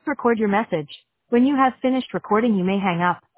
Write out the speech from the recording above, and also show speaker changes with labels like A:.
A: Record your message. When you have finished recording, you may hang up.